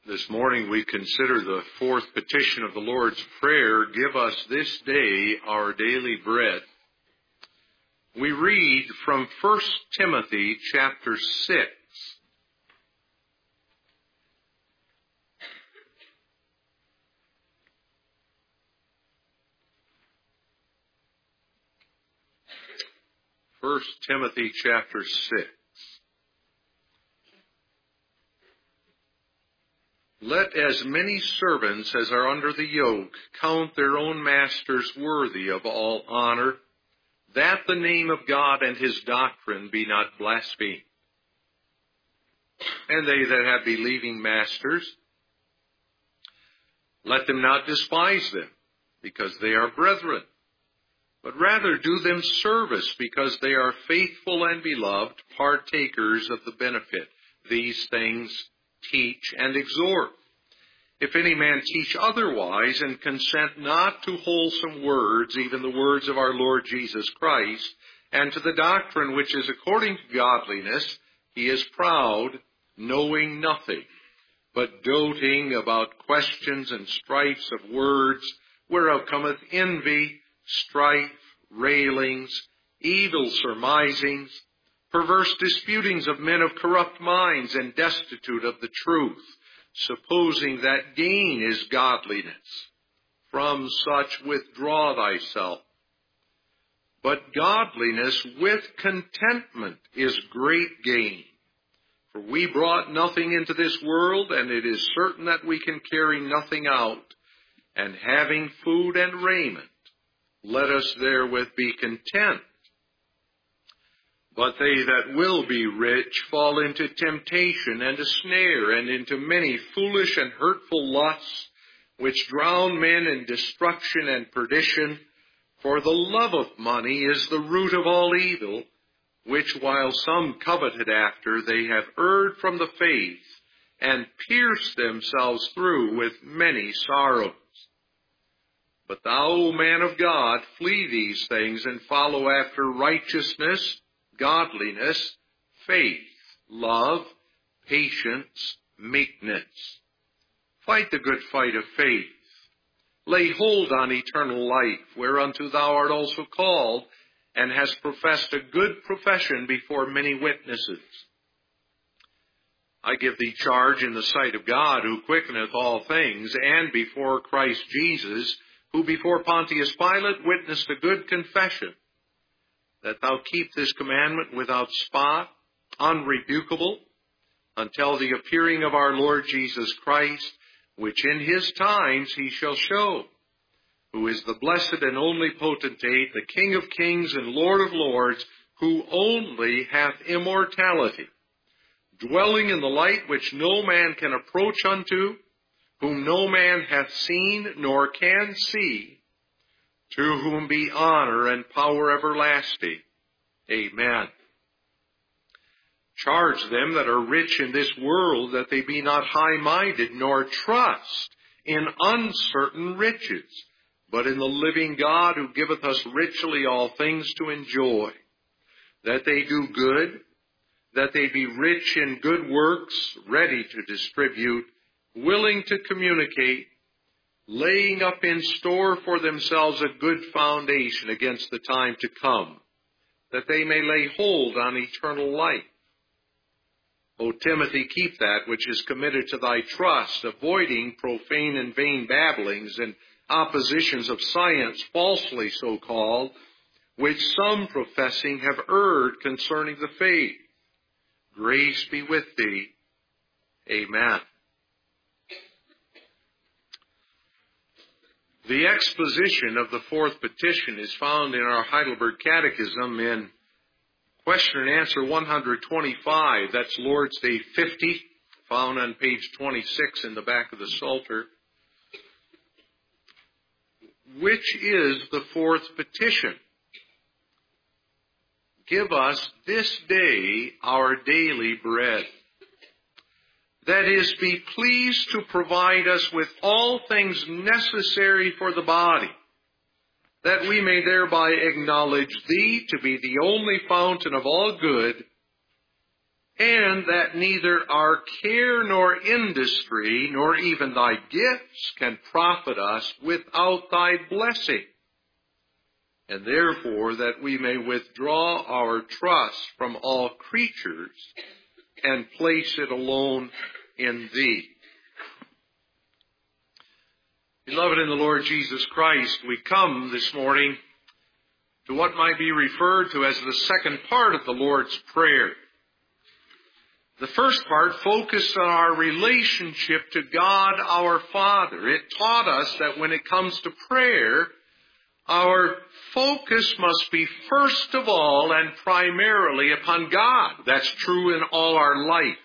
This morning we consider the fourth petition of the Lord's Prayer, "Give us this day our daily bread." We read from 1 Timothy chapter 6. First Timothy chapter 6. Let as many servants as are under the yoke count their own masters worthy of all honor, that the name of God and his doctrine be not blasphemed. And they that have believing masters, let them not despise them, because they are brethren, but rather do them service, because they are faithful and beloved, partakers of the benefit. These things teach and exhort. If any man teach otherwise, and consent not to wholesome words, even the words of our Lord Jesus Christ, and to the doctrine which is according to godliness, he is proud, knowing nothing, but doting about questions and strifes of words, whereof cometh envy, strife, railings, evil surmisings, perverse disputings of men of corrupt minds, and destitute of the truth, supposing that gain is godliness. From such withdraw thyself. But godliness with contentment is great gain. For we brought nothing into this world, and it is certain that we can carry nothing out. And having food and raiment, let us therewith be content. But they that will be rich fall into temptation and a snare, and into many foolish and hurtful lusts, which drown men in destruction and perdition. For the love of money is the root of all evil, which while some coveted after, they have erred from the faith, and pierced themselves through with many sorrows. But thou, O man of God, flee these things, and follow after righteousness, godliness, faith, love, patience, meekness. Fight the good fight of faith. Lay hold on eternal life, whereunto thou art also called, and hast professed a good profession before many witnesses. I give thee charge in the sight of God, who quickeneth all things, and before Christ Jesus, who before Pontius Pilate witnessed a good confession, that thou keep this commandment without spot, unrebukable, until the appearing of our Lord Jesus Christ, which in his times he shall show, who is the blessed and only potentate, the King of kings and Lord of lords, who only hath immortality, dwelling in the light which no man can approach unto, whom no man hath seen nor can see, to whom be honor and power everlasting. Amen. Charge them that are rich in this world that they be not high-minded, nor trust in uncertain riches, but in the living God, who giveth us richly all things to enjoy. That they do good, that they be rich in good works, ready to distribute, willing to communicate, laying up in store for themselves a good foundation against the time to come, that they may lay hold on eternal life. O Timothy, keep that which is committed to thy trust, avoiding profane and vain babblings and oppositions of science, falsely so called, which some professing have erred concerning the faith. Grace be with thee. Amen. The exposition of the fourth petition is found in our Heidelberg Catechism in question and answer 125. That's Lord's Day 50, found on page 26 in the back of the Psalter. Which is the fourth petition? Give us this day our daily bread. That is, be pleased to provide us with all things necessary for the body, that we may thereby acknowledge thee to be the only fountain of all good, and that neither our care nor industry, nor even thy gifts can profit us without thy blessing. And therefore that we may withdraw our trust from all creatures and place it alone in thee. Beloved in the Lord Jesus Christ, we come this morning to what might be referred to as the second part of the Lord's Prayer. The first part focused on our relationship to God our Father. It taught us that when it comes to prayer, our focus must be first of all and primarily upon God. That's true in all our life.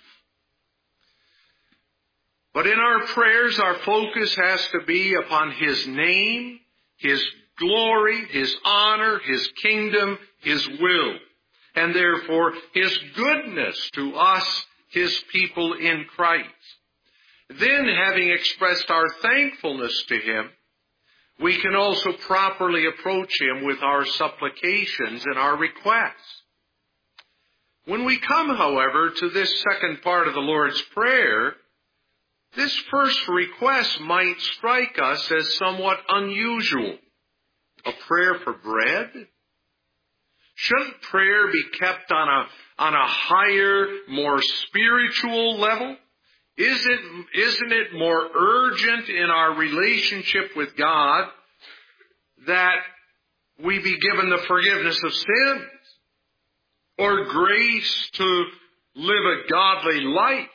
But in our prayers, our focus has to be upon His name, His glory, His honor, His kingdom, His will, and therefore His goodness to us, His people in Christ. Then, having expressed our thankfulness to Him, we can also properly approach Him with our supplications and our requests. When we come, however, to this second part of the Lord's Prayer, this first request might strike us as somewhat unusual. A prayer for bread? Shouldn't prayer be kept on a higher, more spiritual level? Isn't it more urgent in our relationship with God that we be given the forgiveness of sins or grace to live a godly life?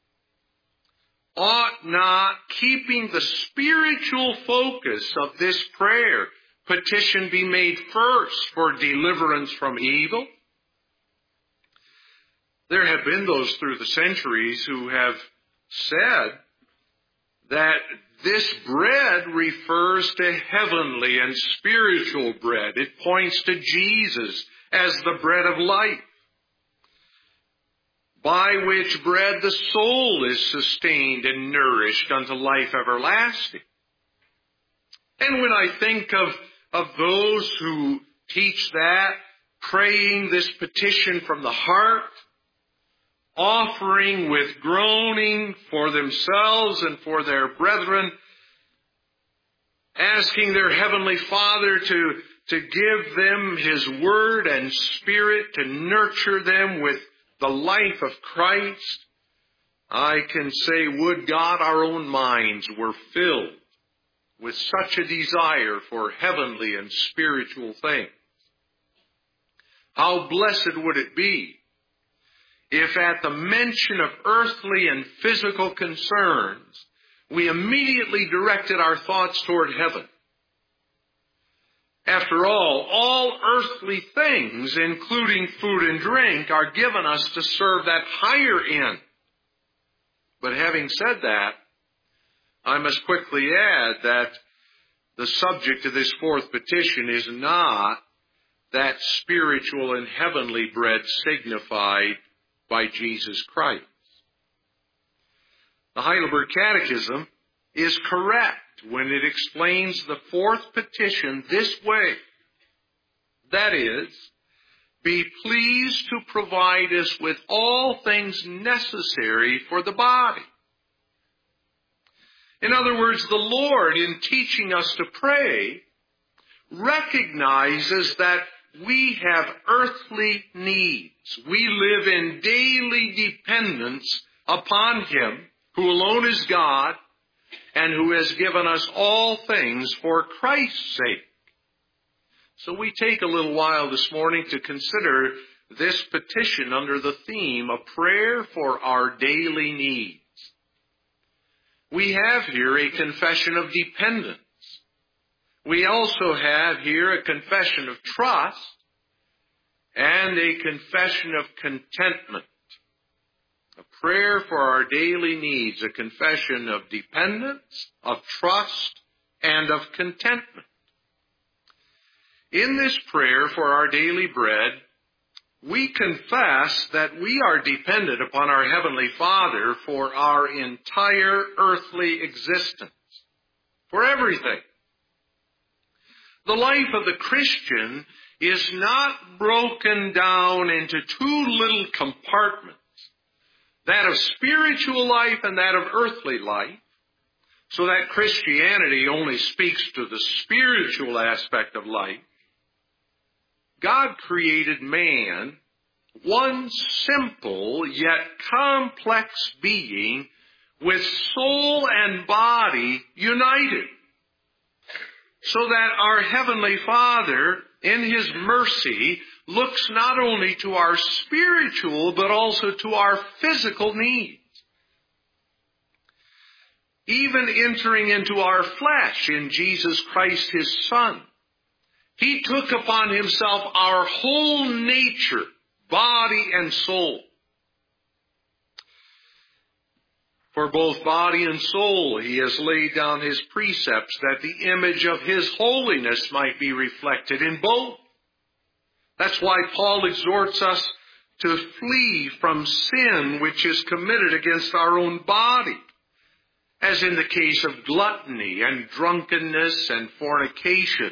Ought not keeping the spiritual focus of this prayer petition be made first for deliverance from evil? There have been those through the centuries who have said that this bread refers to heavenly and spiritual bread. It points to Jesus as the bread of life, by which bread the soul is sustained and nourished unto life everlasting. And when I think of those who teach that, praying this petition from the heart, offering with groaning for themselves and for their brethren, asking their Heavenly Father to give them His Word and Spirit to nurture them with the life of Christ, I can say, would God our own minds were filled with such a desire for heavenly and spiritual things. How blessed would it be if at the mention of earthly and physical concerns, we immediately directed our thoughts toward heaven. After all earthly things, including food and drink, are given us to serve that higher end. But having said that, I must quickly add that the subject of this fourth petition is not that spiritual and heavenly bread signified by Jesus Christ. The Heidelberg Catechism is correct when it explains the fourth petition this way. That is, be pleased to provide us with all things necessary for the body. In other words, the Lord, in teaching us to pray, recognizes that we have earthly needs. We live in daily dependence upon Him, who alone is God, and who has given us all things for Christ's sake. So we take a little while this morning to consider this petition under the theme of prayer for our daily needs. We have here a confession of dependence. We also have here a confession of trust and a confession of contentment. A prayer for our daily needs, a confession of dependence, of trust, and of contentment. In this prayer for our daily bread, we confess that we are dependent upon our Heavenly Father for our entire earthly existence, for everything. The life of the Christian is not broken down into two little compartments, that of spiritual life and that of earthly life, so that Christianity only speaks to the spiritual aspect of life, God created man, one simple yet complex being with soul and body united, so that our Heavenly Father, in His mercy, looks not only to our spiritual but also to our physical needs. Even entering into our flesh in Jesus Christ, His Son, He took upon Himself our whole nature, body and soul. For both body and soul He has laid down His precepts, that the image of His holiness might be reflected in both. That's why Paul exhorts us to flee from sin which is committed against our own body, as in the case of gluttony and drunkenness and fornication.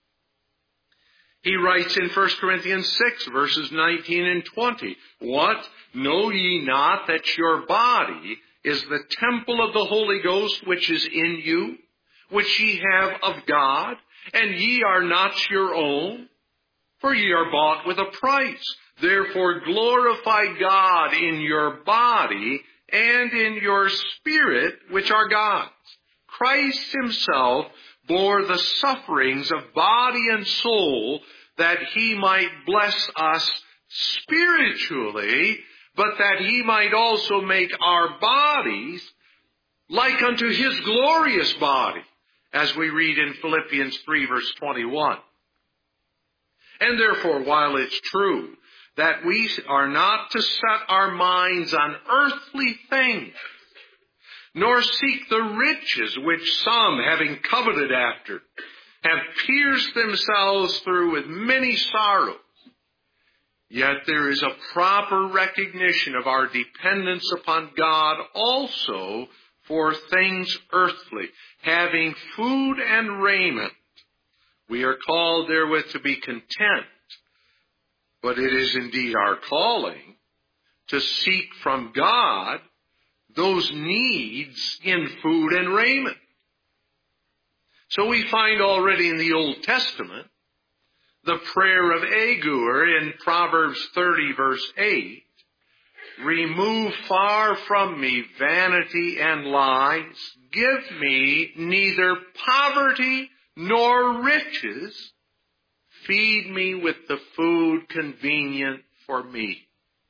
He writes in 1 Corinthians 6, verses 19 and 20, "What? Know ye not that your body is the temple of the Holy Ghost which is in you, which ye have of God, and ye are not your own? For ye are bought with a price. Therefore glorify God in your body and in your spirit, which are God's. Christ Himself bore the sufferings of body and soul, that He might bless us spiritually, but that He might also make our bodies like unto His glorious body, as we read in Philippians 3, verse 21. And therefore, while it's true that we are not to set our minds on earthly things, nor seek the riches which some, having coveted after, have pierced themselves through with many sorrows, yet there is a proper recognition of our dependence upon God also for things earthly, having food and raiment. We are called therewith to be content, but it is indeed our calling to seek from God those needs in food and raiment. So we find already in the Old Testament the prayer of Agur in Proverbs 30, verse 8, "Remove far from me vanity and lies. Give me neither poverty nor riches. Feed me with the food convenient for me."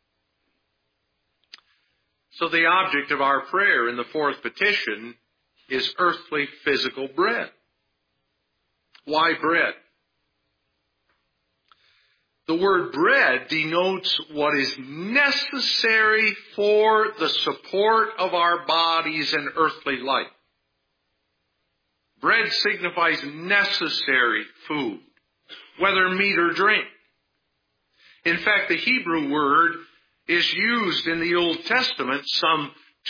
So the object of our prayer in the fourth petition is earthly physical bread. Why bread? The word bread denotes what is necessary for the support of our bodies and earthly life. Bread signifies necessary food, whether meat or drink. In fact, the Hebrew word is used in the Old Testament some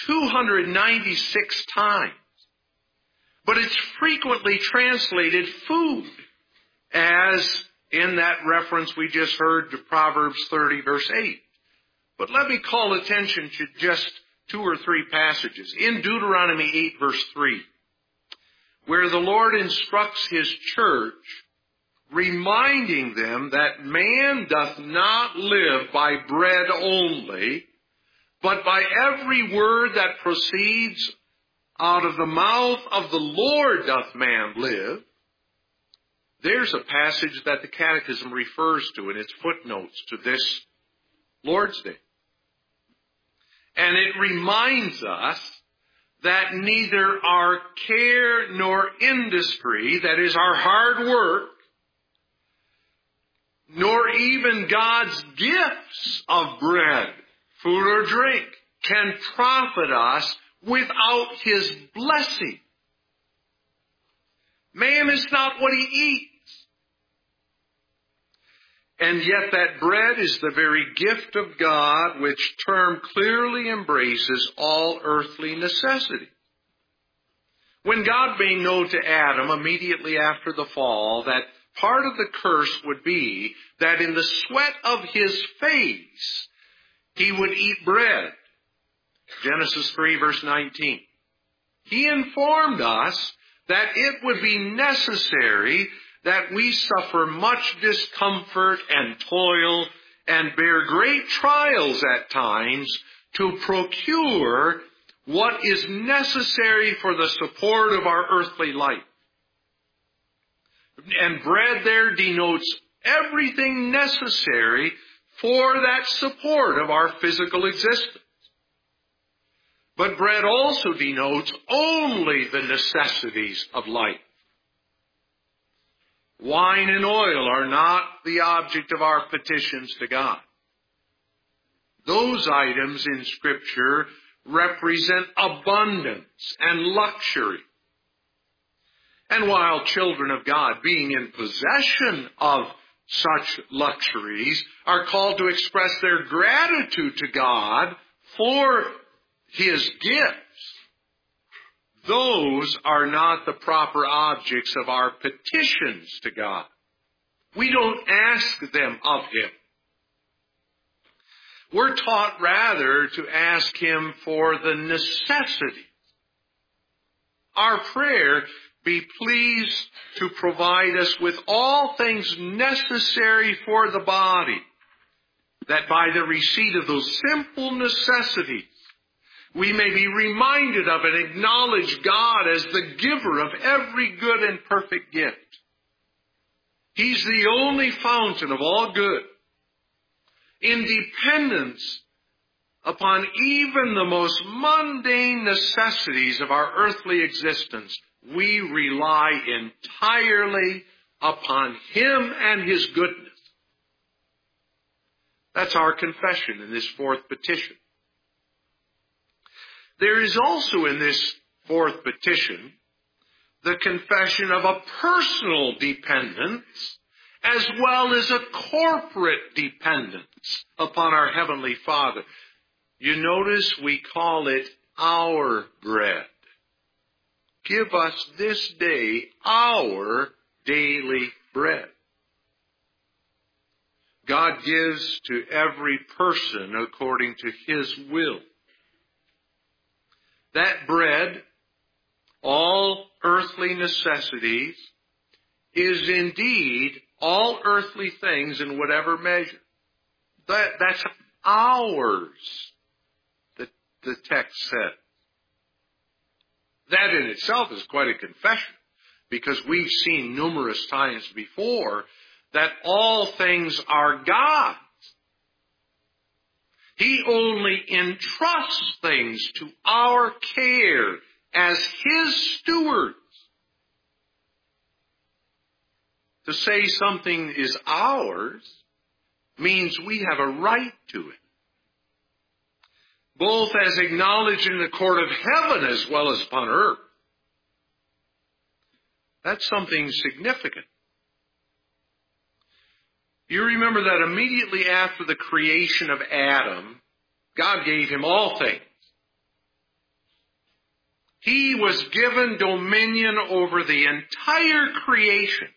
296 times. But it's frequently translated food, as in that reference we just heard to Proverbs 30, verse 8. But let me call attention to just two or three passages. In Deuteronomy 8, verse 3, where the Lord instructs His church, reminding them that man doth not live by bread only, but by every word that proceeds out of the mouth of the Lord doth man live. There's a passage that the Catechism refers to in its footnotes to this Lord's Day. And it reminds us that neither our care nor industry, that is our hard work, nor even God's gifts of bread, food or drink, can profit us without His blessing. Man is not what he eats. And yet that bread is the very gift of God, which term clearly embraces all earthly necessity. When God made known to Adam immediately after the fall that part of the curse would be that in the sweat of his face he would eat bread, Genesis 3, verse 19. He informed us that it would be necessary that we suffer much discomfort and toil and bear great trials at times to procure what is necessary for the support of our earthly life. And bread there denotes everything necessary for that support of our physical existence. But bread also denotes only the necessities of life. Wine and oil are not the object of our petitions to God. Those items in Scripture represent abundance and luxury. And while children of God, being in possession of such luxuries, are called to express their gratitude to God for His gifts, those are not the proper objects of our petitions to God. We don't ask them of Him. We're taught rather to ask Him for the necessities. Our prayer, be pleased to provide us with all things necessary for the body, that by the receipt of those simple necessities, we may be reminded of and acknowledge God as the giver of every good and perfect gift. He's the only fountain of all good. In dependence upon even the most mundane necessities of our earthly existence, we rely entirely upon Him and His goodness. That's our confession in this fourth petition. There is also in this fourth petition the confession of a personal dependence as well as a corporate dependence upon our Heavenly Father. You notice we call it our bread. Give us this day our daily bread. God gives to every person according to His will. That bread, all earthly necessities, is indeed all earthly things in whatever measure. That's ours, the text said. That in itself is quite a confession, because we've seen numerous times before that all things are God's. He only entrusts things to our care as His stewards. To say something is ours means we have a right to it, both as acknowledged in the court of heaven as well as upon earth. That's something significant. You remember that immediately after the creation of Adam, God gave him all things. He was given dominion over the entire creation.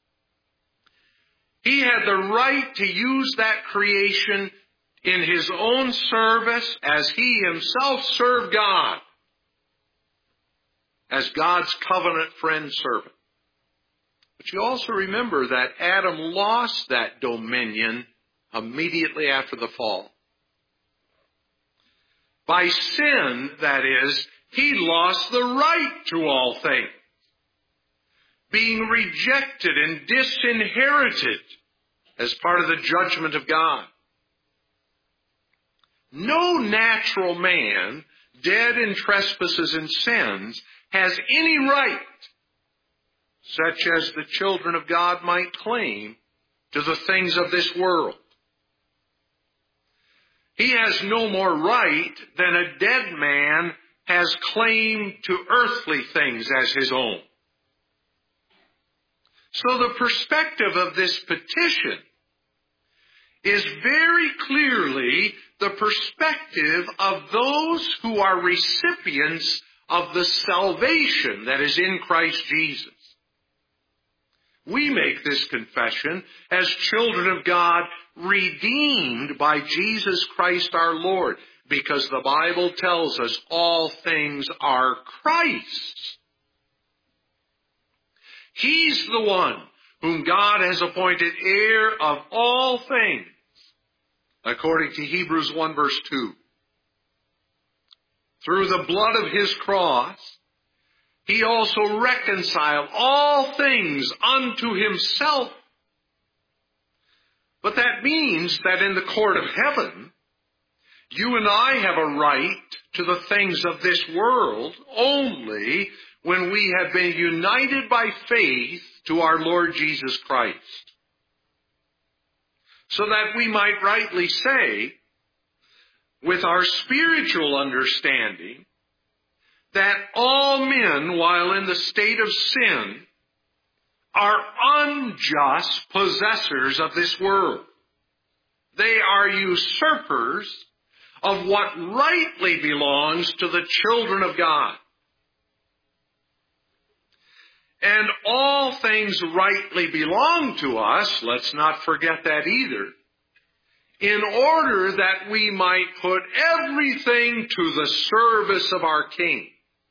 He had the right to use that creation in His own service as He Himself served God as God's covenant friend servant. But you also remember that Adam lost that dominion immediately after the fall. By sin, that is, he lost the right to all things, being rejected and disinherited as part of the judgment of God. No natural man, dead in trespasses and sins, has any right, such as the children of God might claim, to the things of this world. He has no more right than a dead man has claim to earthly things as his own. So the perspective of this petition is very clearly the perspective of those who are recipients of the salvation that is in Christ Jesus. We make this confession as children of God, redeemed by Jesus Christ our Lord. because the Bible tells us all things are Christ's. He's the one whom God has appointed heir of all things, according to Hebrews 1 verse 2. Through the blood of his cross, he also reconciled all things unto himself. But that means that in the court of heaven, you and I have a right to the things of this world only when we have been united by faith to our Lord Jesus Christ. So that we might rightly say, with our spiritual understanding, that all men, while in the state of sin, are unjust possessors of this world. They are usurpers of what rightly belongs to the children of God. And all things rightly belong to us, let's not forget that either, in order that we might put everything to the service of our King.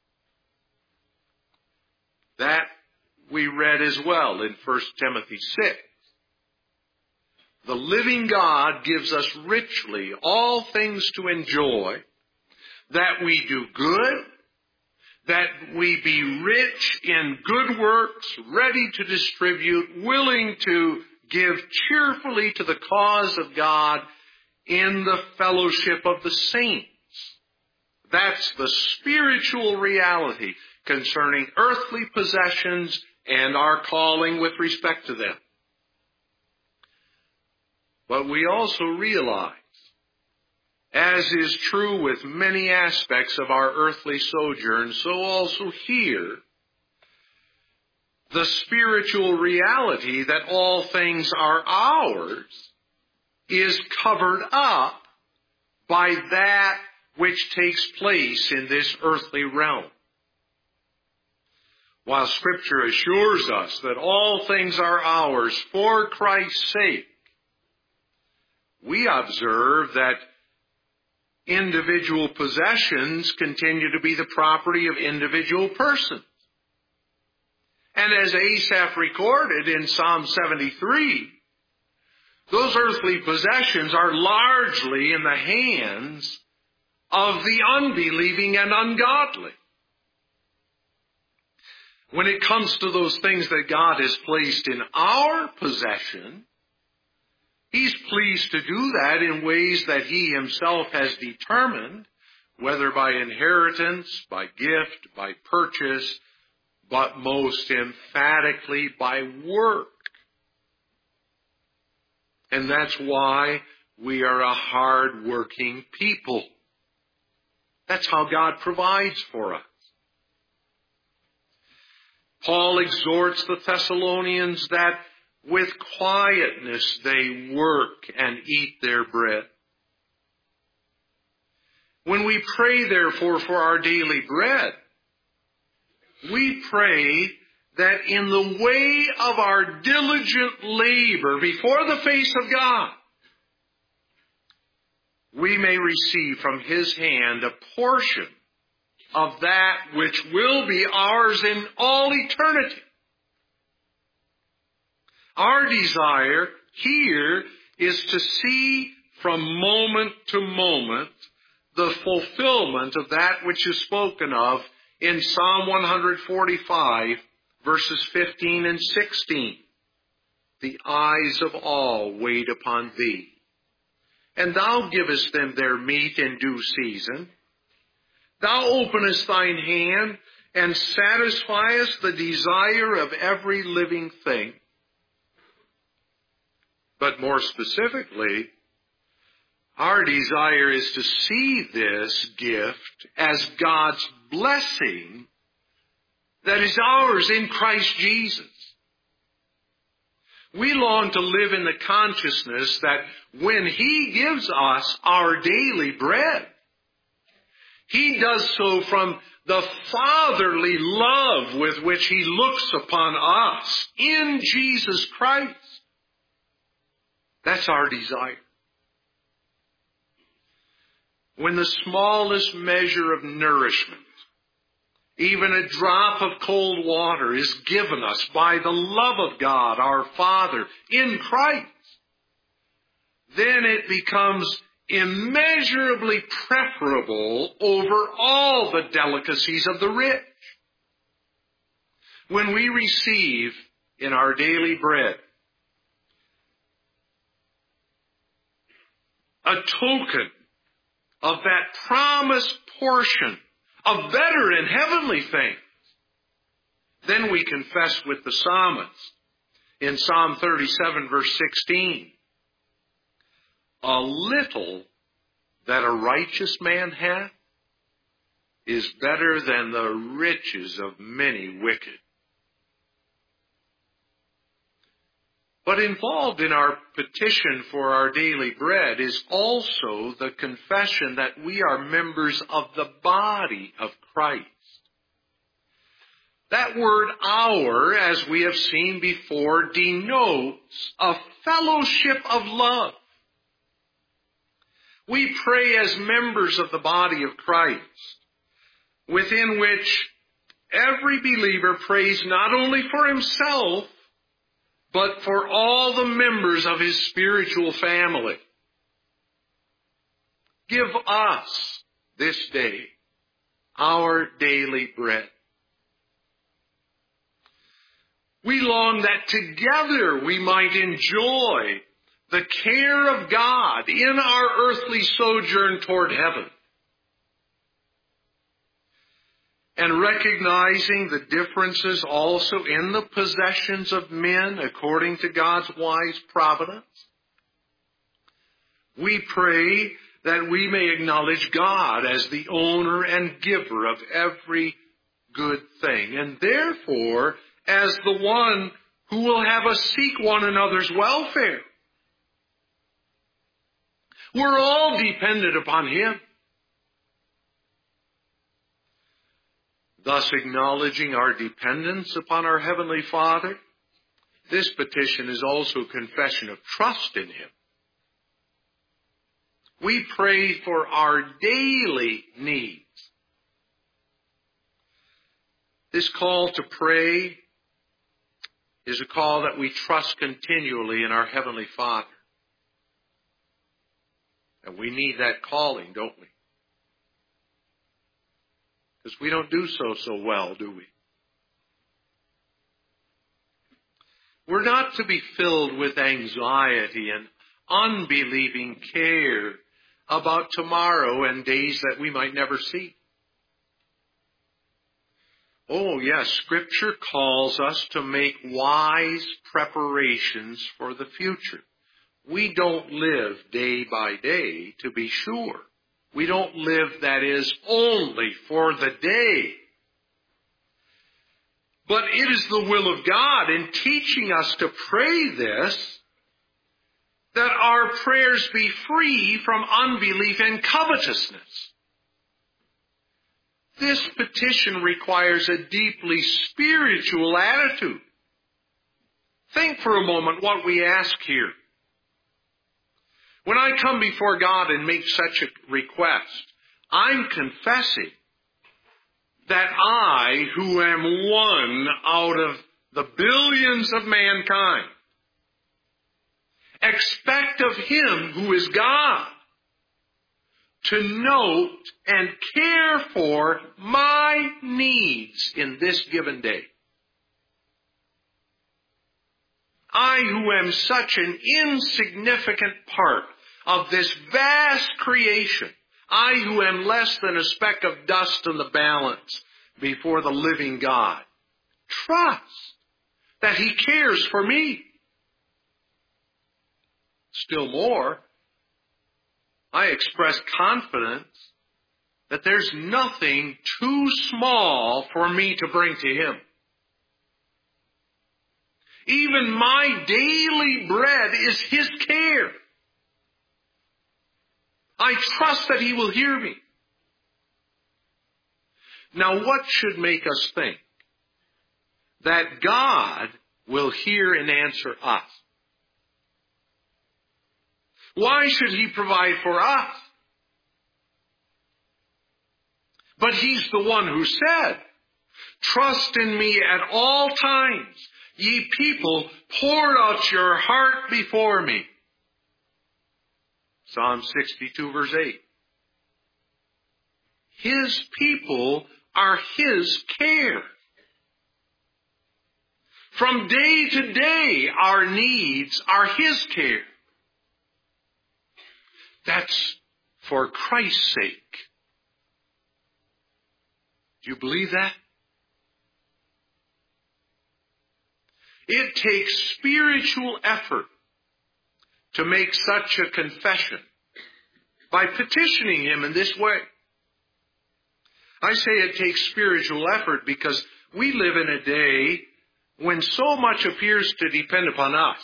That we read as well in 1 Timothy 6. The living God gives us richly all things to enjoy, that we do good, that we be rich in good works, ready to distribute, willing to give cheerfully to the cause of God in the fellowship of the saints. That's the spiritual reality concerning earthly possessions and our calling with respect to them. But we also realize, as is true with many aspects of our earthly sojourn, so also here, the spiritual reality that all things are ours is covered up by that which takes place in this earthly realm. While Scripture assures us that all things are ours for Christ's sake, we observe that individual possessions continue to be the property of individual persons. And as Asaph recorded in Psalm 73, those earthly possessions are largely in the hands of the unbelieving and ungodly. When it comes to those things that God has placed in our possession, He's pleased to do that in ways that He Himself has determined, whether by inheritance, by gift, by purchase, but most emphatically by work. And that's why we are a hard-working people. That's how God provides for us. Paul exhorts the Thessalonians that with quietness they work and eat their bread. When we pray, therefore, for our daily bread, we pray that in the way of our diligent labor before the face of God, we may receive from His hand a portion of that which will be ours in all eternity. Our desire here is to see from moment to moment the fulfillment of that which is spoken of in Psalm 145, verses 15 and 16. The eyes of all wait upon Thee, and Thou givest them their meat in due season. Thou openest Thine hand and satisfiest the desire of every living thing. But more specifically, our desire is to see this gift as God's blessing that is ours in Christ Jesus. We long to live in the consciousness that when He gives us our daily bread, He does so from the fatherly love with which He looks upon us in Jesus Christ. That's our desire. when the smallest measure of nourishment, even a drop of cold water, is given us by the love of God, our Father, in Christ, then it becomes immeasurably preferable over all the delicacies of the rich. When we receive in our daily bread a token of that promised portion of better and heavenly things, then we confess with the psalmist in Psalm 37, verse 16, a little that a righteous man hath is better than the riches of many wicked. But involved in our petition for our daily bread is also the confession that we are members of the body of Christ. That word "our," as we have seen before, denotes a fellowship of love. We pray as members of the body of Christ, within which every believer prays not only for himself, but for all the members of his spiritual family. Give us this day our daily bread. We long that together we might enjoy the care of God in our earthly sojourn toward heaven. And recognizing the differences also in the possessions of men according to God's wise providence, we pray that we may acknowledge God as the owner and giver of every good thing, and therefore as the one who will have us seek one another's welfare. We're all dependent upon Him. Thus, acknowledging our dependence upon our Heavenly Father, this petition is also a confession of trust in Him. We pray for our daily needs. This call to pray is a call that we trust continually in our Heavenly Father. And we need that calling, don't we? Because we don't do so well, do we? We're not to be filled with anxiety and unbelieving care about tomorrow and days that we might never see. Oh, yes, Scripture calls us to make wise preparations for the future. We don't live day by day, to be sure. We don't live, that is, only for the day. But it is the will of God in teaching us to pray this, that our prayers be free from unbelief and covetousness. This petition requires a deeply spiritual attitude. Think for a moment what we ask here. When I come before God and make such a request, I'm confessing that I, who am one out of the billions of mankind, expect of Him who is God to note and care for my needs in this given day. I, who am such an insignificant part of this vast creation, I, who am less than a speck of dust in the balance before the living God, trust that He cares for me. Still more, I express confidence that there's nothing too small for me to bring to Him. Even my daily bread is His care. I trust that He will hear me. Now, what should make us think that God will hear and answer us? Why should He provide for us? But He's the one who said, "Trust in me at all times. Ye people, pour out your heart before me." Psalm 62, verse 8. His people are His care. From day to day, our needs are His care. That's for Christ's sake. Do you believe that? It takes spiritual effort to make such a confession by petitioning Him in this way. I say it takes spiritual effort because we live in a day when so much appears to depend upon us.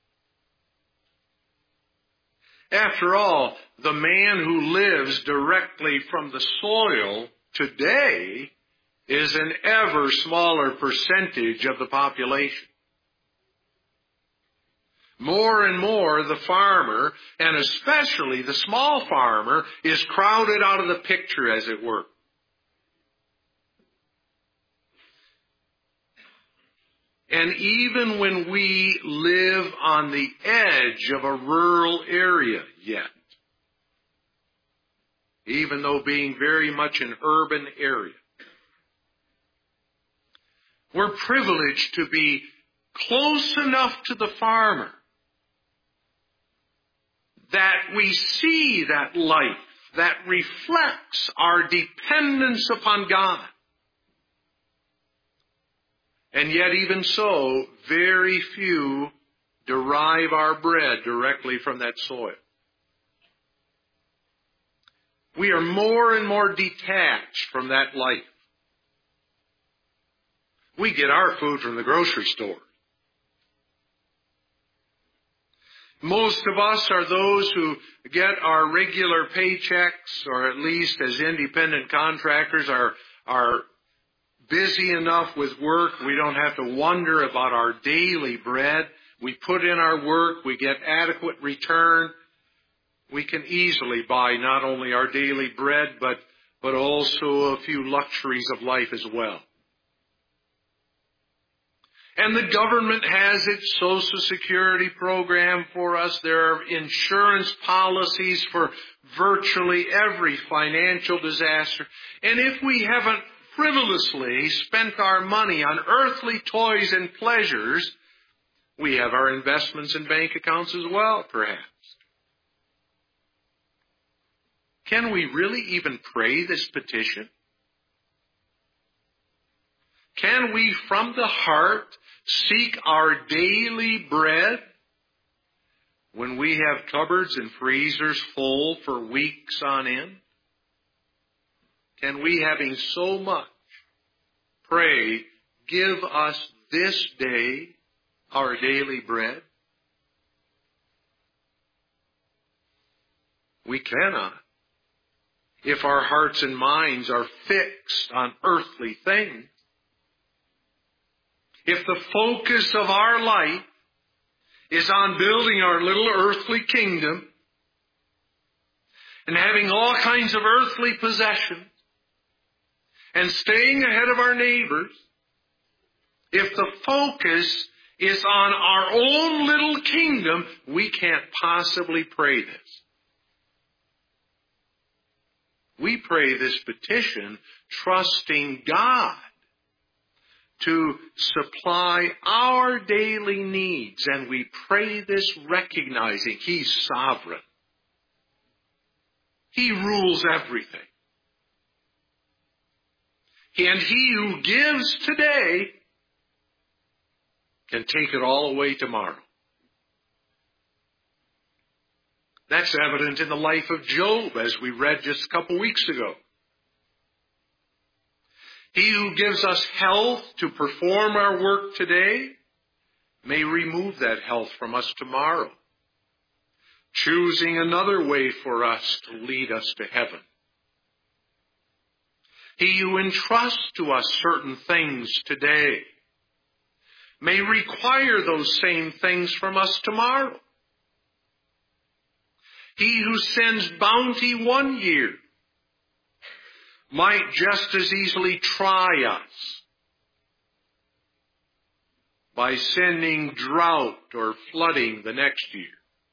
After all, the man who lives directly from the soil today is an ever smaller percentage of the population. More and more, the farmer, and especially the small farmer, is crowded out of the picture, as it were. And even when we live on the edge of a rural area yet, even though being very much an urban area, we're privileged to be close enough to the farmer that we see that life that reflects our dependence upon God. And yet even so, very few derive our bread directly from that soil. We are more and more detached from that life. We get our food from the grocery store. Most of us are those who get our regular paychecks, or at least as independent contractors are busy enough with work, we don't have to wonder about our daily bread. We put in our work, we get adequate return. We can easily buy not only our daily bread, but also a few luxuries of life as well. And the government has its Social Security program for us. There are insurance policies for virtually every financial disaster. And if we haven't frivolously spent our money on earthly toys and pleasures, we have our investments in bank accounts as well, perhaps. Can we really even pray this petition? Can we from the heart seek our daily bread when we have cupboards and freezers full for weeks on end? Can we, having so much, pray, "Give us this day our daily bread"? We cannot if our hearts and minds are fixed on earthly things. If the focus of our life is on building our little earthly kingdom and having all kinds of earthly possessions and staying ahead of our neighbors, if the focus is on our own little kingdom, we can't possibly pray this. We pray this petition trusting God to supply our daily needs, and we pray this recognizing He's sovereign. He rules everything. And He who gives today can take it all away tomorrow. That's evident in the life of Job, as we read just a couple weeks ago. He who gives us health to perform our work today may remove that health from us tomorrow, choosing another way for us to lead us to heaven. He who entrusts to us certain things today may require those same things from us tomorrow. He who sends bounty one year might just as easily try us by sending drought or flooding the next year.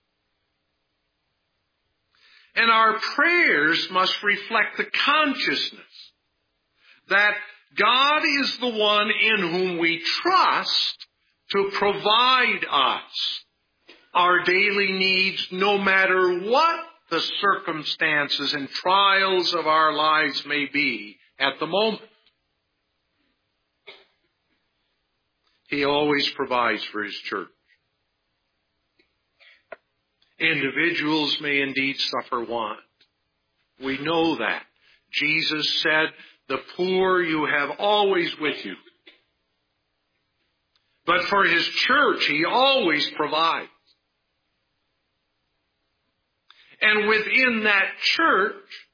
And our prayers must reflect the consciousness that God is the one in whom we trust to provide us our daily needs, no matter what the circumstances and trials of our lives may be at the moment. He always provides for His church. Individuals may indeed suffer want. We know that. Jesus said, "The poor you have always with you." But for His church, He always provides. And within that church,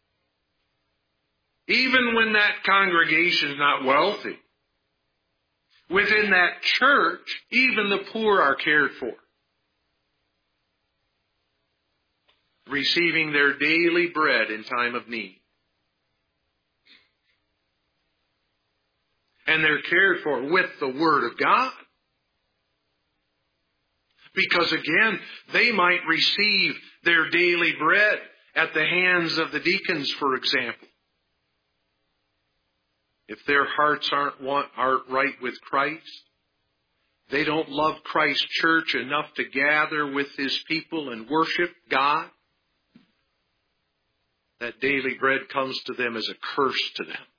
even when that congregation is not wealthy, within that church, even the poor are cared for, receiving their daily bread in time of need. And they're cared for with the Word of God. Because again, they might receive their daily bread at the hands of the deacons, for example. If their hearts aren't right with Christ, they don't love Christ's church enough to gather with His people and worship God, that daily bread comes to them as a curse to them.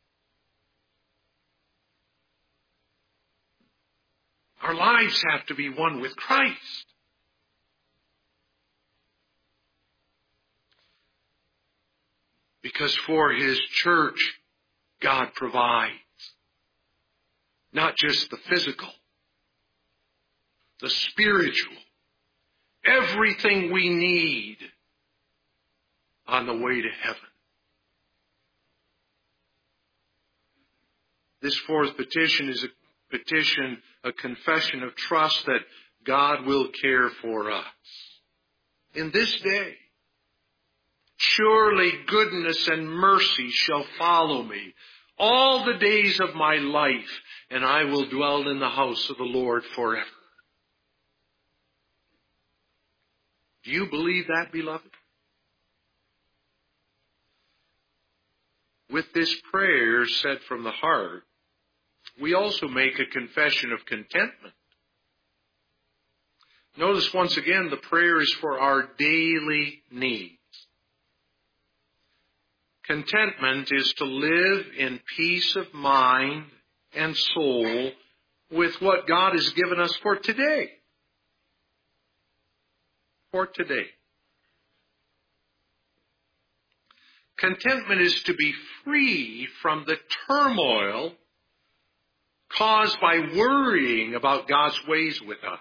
Our lives have to be one with Christ. Because for His church, God provides. Not just the physical, the spiritual, everything we need on the way to heaven. This fourth petition is a confession of trust that God will care for us. In this day, surely goodness and mercy shall follow me all the days of my life, and I will dwell in the house of the Lord forever. Do you believe that, beloved? With this prayer said from the heart, we also make a confession of contentment. Notice once again, the prayer is for our daily needs. Contentment is to live in peace of mind and soul with what God has given us for today. For today. Contentment is to be free from the turmoil caused by worrying about God's ways with us.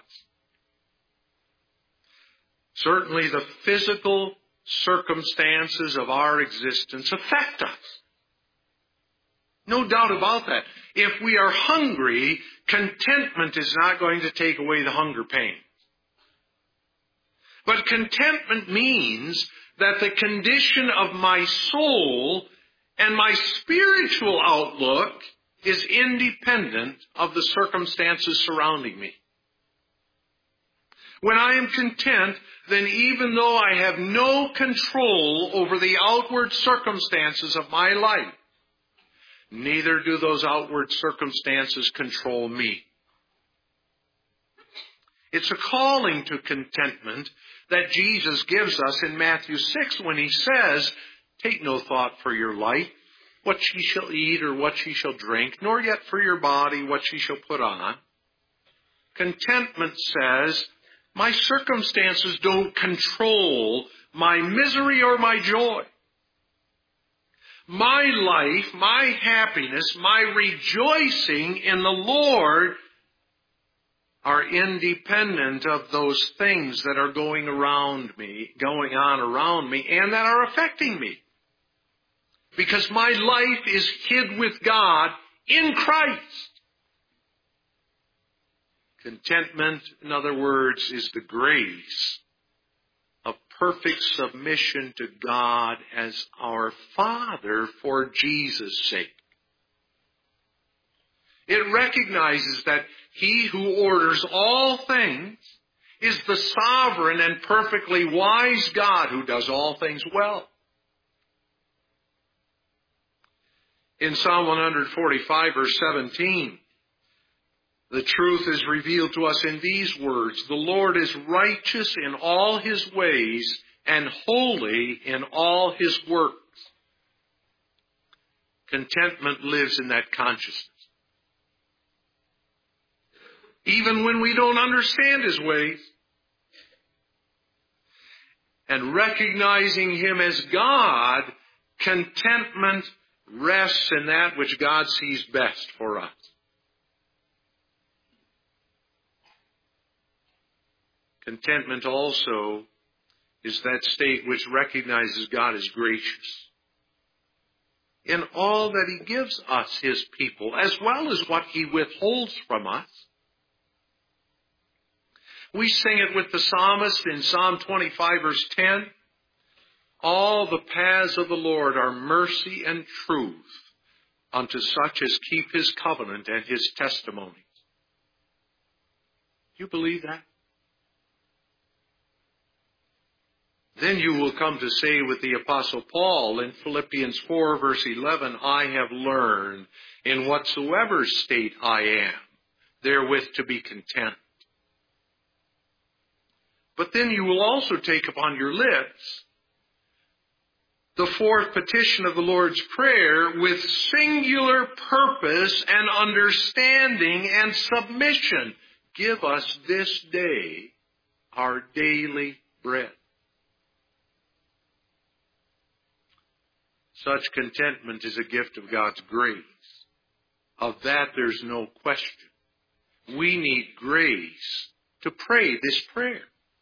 Certainly the physical circumstances of our existence affect us. No doubt about that. If we are hungry, contentment is not going to take away the hunger pain. But contentment means that the condition of my soul and my spiritual outlook is independent of the circumstances surrounding me. When I am content, then even though I have no control over the outward circumstances of my life, neither do those outward circumstances control me. It's a calling to contentment that Jesus gives us in Matthew 6 when He says, "Take no thought for your life, what ye shall eat or what ye shall drink, nor yet for your body what ye shall put on." Contentment says, my circumstances don't control my misery or my joy. My life, my happiness, my rejoicing in the Lord are independent of those things that are going on around me, and that are affecting me. Because my life is hid with God in Christ. Contentment, in other words, is the grace of perfect submission to God as our Father for Jesus' sake. It recognizes that He who orders all things is the sovereign and perfectly wise God who does all things well. In Psalm 145, verse 17, the truth is revealed to us in these words: the Lord is righteous in all His ways and holy in all His works. Contentment lives in that consciousness. Even when we don't understand His ways. And recognizing Him as God, contentment rests in that which God sees best for us. Contentment also is that state which recognizes God as gracious in all that He gives us, His people, as well as what He withholds from us. We sing it with the psalmist in Psalm 25, verse 10. All the paths of the Lord are mercy and truth unto such as keep His covenant and His testimonies. Do you believe that? Then you will come to say with the Apostle Paul in Philippians 4, verse 11, I have learned in whatsoever state I am, therewith to be content. But then you will also take upon your lips the fourth petition of the Lord's Prayer with singular purpose and understanding and submission. Give us this day our daily bread. Such contentment is a gift of God's grace. Of that there's no question. We need grace to pray this prayer.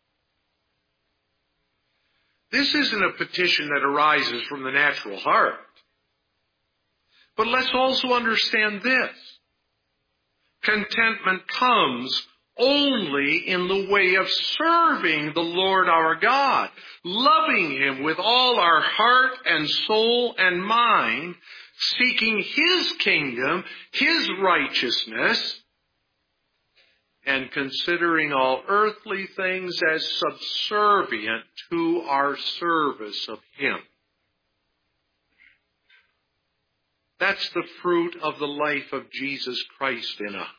This isn't a petition that arises from the natural heart. But let's also understand this. Contentment comes only in the way of serving the Lord our God, loving Him with all our heart and soul and mind, seeking His kingdom, His righteousness, and considering all earthly things as subservient to our service of Him. That's the fruit of the life of Jesus Christ in us.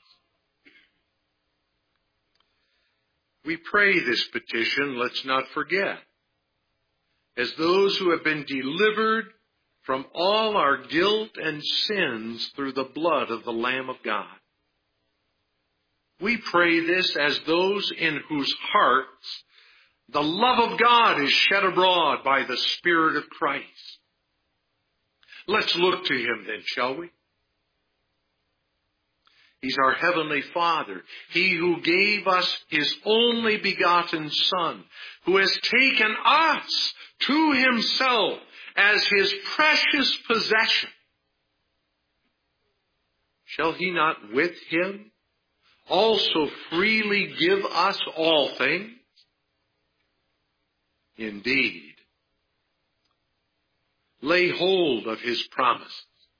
We pray this petition, let's not forget, as those who have been delivered from all our guilt and sins through the blood of the Lamb of God. We pray this as those in whose hearts the love of God is shed abroad by the Spirit of Christ. Let's look to Him then, shall we? He's our Heavenly Father. He who gave us His only begotten Son, who has taken us to Himself as His precious possession. Shall He not with Him also freely give us all things? Indeed. Lay hold of His promise.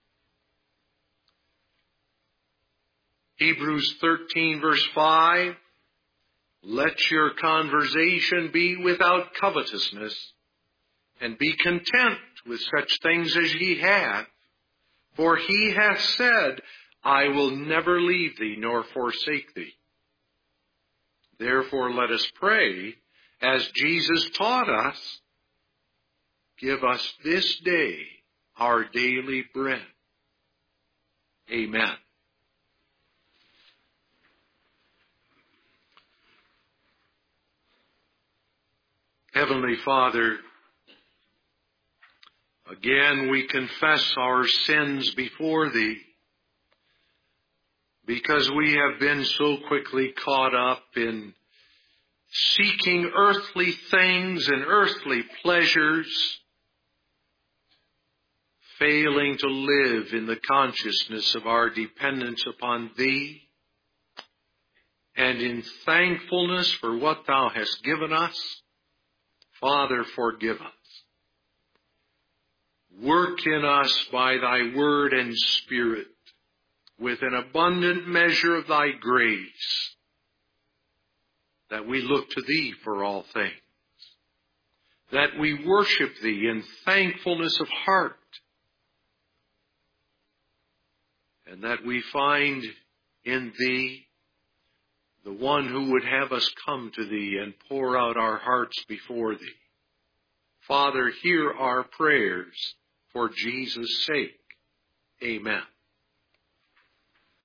Hebrews 13, verse 5, let your conversation be without covetousness, and be content with such things as ye have. For He hath said, I will never leave thee nor forsake thee. Therefore let us pray, as Jesus taught us, give us this day our daily bread. Amen. Heavenly Father, again we confess our sins before Thee, because we have been so quickly caught up in seeking earthly things and earthly pleasures, failing to live in the consciousness of our dependence upon Thee, and in thankfulness for what Thou hast given us, Father, forgive us. Work in us by thy word and Spirit with an abundant measure of thy grace, that we look to thee for all things, that we worship thee in thankfulness of heart, and that we find in thee the one who would have us come to thee and pour out our hearts before thee. Father, hear our prayers for Jesus' sake. Amen.